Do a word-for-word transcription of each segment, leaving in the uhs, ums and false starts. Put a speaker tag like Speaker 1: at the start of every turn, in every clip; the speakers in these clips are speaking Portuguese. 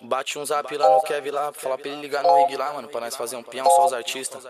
Speaker 1: Bate um zap lá no Kevin lá, falar pra ele ligar no Ig lá, mano, pra nós fazer um peão, só os artistas.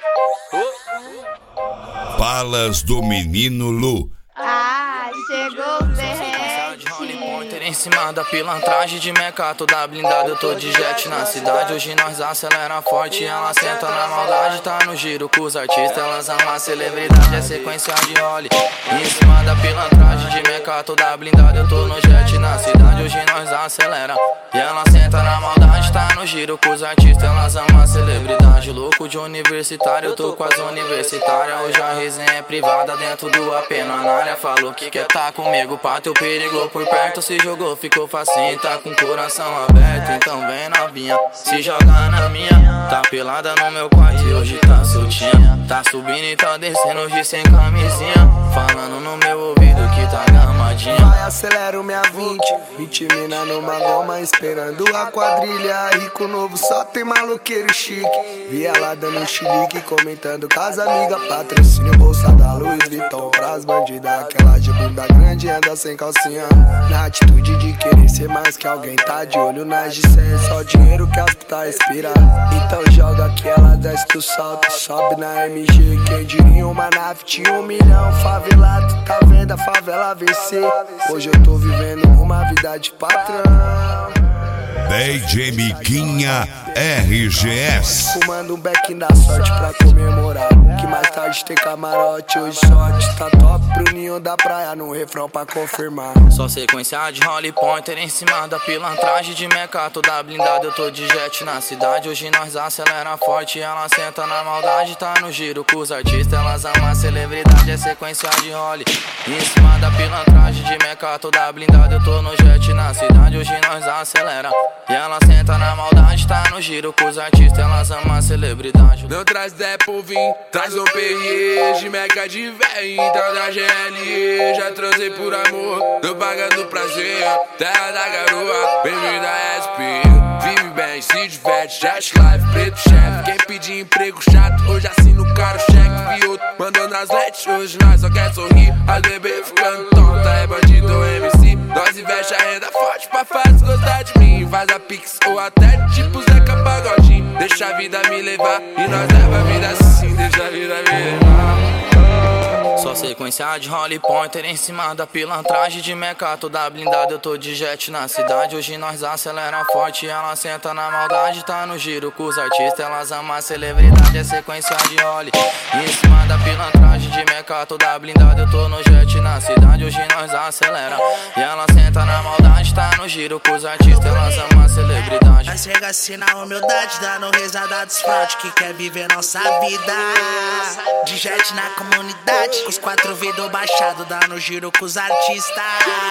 Speaker 2: Balas do Menino Lu.
Speaker 3: Ah, chegou o berrete.
Speaker 1: Em cima da pilantragem de meca, toda blindada, eu tô de jet na cidade. Hoje nós acelera forte, ela senta na maldade. Tá no giro com os artistas, elas amam a celebridade. É sequência de role. Em cima da pilantragem de meca, toda blindada, eu tô no jet na cidade. Hoje nós acelera e ela senta na maldade. Tá no giro com os artistas, elas amam a celebridade. Louco de universitário, eu tô com as universitárias. Hoje a resenha é privada dentro do A P na área. Falou que quer tá comigo, pá, teu perigo por perto. Se jogou, ficou facinho, tá com o coração aberto. Então vem novinha, se joga na minha. Tá pelada no meu quarto e hoje tá soltinha. Tá subindo e tá descendo hoje sem camisinha. Falando no meu ouvido que tá gamadinha.
Speaker 4: Vai, acelero minha vinte, vinte mina numa goma esperando a quadrilha. Rico novo, só tem maloqueiro chique. Vi ela dando chilique, comentando com as amigas. Patrocínio, bolsa da Louis Vuitton pras bandidas. Aquela de bunda grande anda sem calcinha. Na atitude de querer ser mais que alguém, tá de olho nas de cem. Só dinheiro que as putas respiram. Então joga que ela desce do salto, sobe na M G. Quem diria uma nave tinha um milhão. Favelado, tá vendo a favela vencer. Hoje eu tô vivendo uma vida de patrão.
Speaker 2: D J Miquinha R G S.
Speaker 4: Fumando um beck da sorte pra comemorar. Que mais tarde tem camarote, hoje sorte. Tá top pro ninho da praia, no refrão pra confirmar.
Speaker 1: Só sequência de Holly Pointer em cima da pilantragem de meca, toda blindada, eu tô de jet na cidade. Hoje nós acelera forte, ela senta na maldade. Tá no giro com os artistas, elas amam a celebridade. É sequência de Holly em cima da pilantragem de meca, toda blindada, eu tô no jet na cidade. Hoje nós acelera e ela senta na maldade. Tá no giro com os artistas, elas amam a celebridade.
Speaker 5: Não traz Zé por vir, traz o P R E. De meca de véi, então da G L E. Já transei por amor, tô pagando prazer. Terra da garoa, bem-vindo a S P. Vive bem, se diverte, jet life, preto chefe. Quem pedir emprego chato, hoje assina o cara o cheque. Vi outro mandando as letes, hoje nós só quer sorrir. As bebê ficando tonta, é bandido M C. Nós investe a renda forte pra fazer gostar de mim. Faz a pix ou até tipo Zeca Pagodinho. Deixa a vida me levar e nós leva a vida assim. Deixa a vida me levar.
Speaker 1: Só sequência de Holly Pointer em cima da pilantragem de meca, toda blindada, eu tô de jet na cidade. Hoje nós acelera forte, ela senta na maldade. Tá no giro com os artistas, elas amam a celebridade. É sequência de Holly em cima da pilantragem de meca, toda blindada, eu tô no jet na cidade. Hoje nós acelera e ela senta na maldade. Tá no giro com os artistas, elas amam a celebridade.
Speaker 6: Nós chega assim na humildade, dando risada dos fraude que quer viver nossa vida. De jet na comunidade, os quatro vidros baixados, dando giro com os artistas.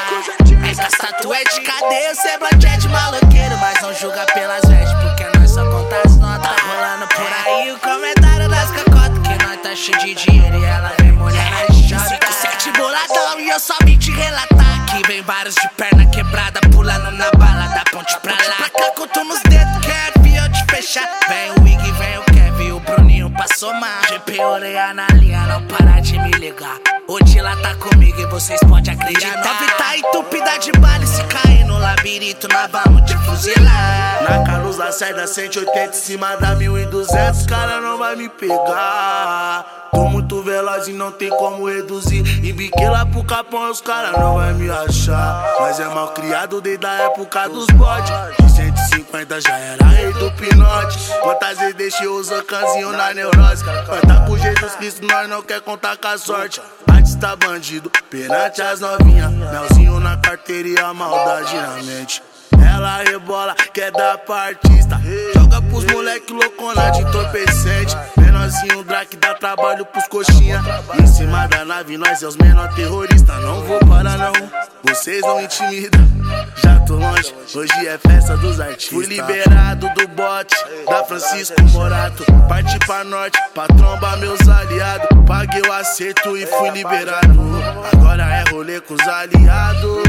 Speaker 6: Essas tatuas de cadeia, o semblante é de maloqueiro, mas não julga pelas vestes, porque nós só conta as notas. Tá rolando por aí o comentário das cacotas, que nós tá cheio de dinheiro e ela vem mulher na jota. cinco sete boladão e eu só vim te relatar que vem vários de perna quebrada, pulando na bala da ponte pra lá. Pra cá conto nos dedos, Kevin, eu te fechar. Vem o Ig, vem o Kevin, o Bruninho pra somar. G P orelha na linha, não para de me ligar. O Dila tá comigo e vocês podem acreditar. Nove tá entupida de bala e se cair no labirinto, nós vamos te fuzilar.
Speaker 4: Na Carlos Lacerda, cento e oitenta em cima da mil e duzentos, cara não vai me pegar. Tô muito veloz e não tem como reduzir. E biquei lá pro Capão, os caras não vai me achar. Mas é mal criado desde a época dos bodes. De cento e cinquenta já era rei do pinote. Quantas vezes deixei os canzinho na neurose. Canta por Jesus Cristo, nós não quer contar com a sorte. Artista bandido, perante as novinhas. Melzinho na carteira e a maldade na mente. Ela rebola, quer dar pra artista. Joga pros moleque loucona de entorpecente. Menorzinho Drake dá trabalho pros coxinha. Em cima da nave nós é os menor terroristas. Não vou parar não, vocês não intimidam. Já tô longe, hoje é festa dos artistas. Fui liberado do bote da Francisco Morato. Parti pra norte, pra trombar meus aliados. Paguei o acerto e fui liberado. Agora é rolê com os aliados.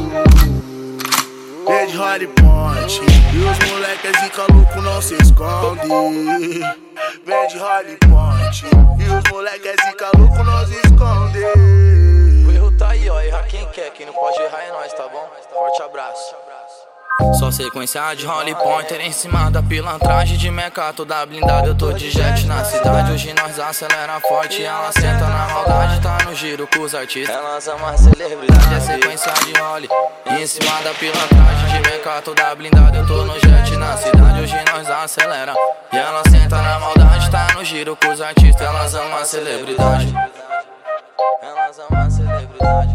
Speaker 4: Desde Holly Point e os moleques zica louco não se esconde. Vem de Holly Point e os moleques zica louco não se esconde.
Speaker 1: O erro tá aí, ó, errar quem quer, quem não pode errar é nós, tá bom? Forte abraço. Só sequência de Holly Pointer em cima da pilantragem de meca toda blindada. Eu tô de jet na cidade, hoje nós acelera forte. Ela senta na maldade, tá no giro com os artistas. Elas amam a celebridade, é sequência de Holly em cima da pilantragem de meca toda blindada. Eu tô no jet na cidade, hoje nós acelera. E ela senta na maldade, tá no giro com os artistas. Elas amam a celebridade. Elas amam a celebridade.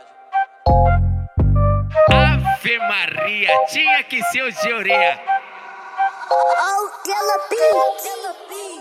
Speaker 7: Ave Maria, tinha que ser o Georia.
Speaker 3: Oh, Killer Beats.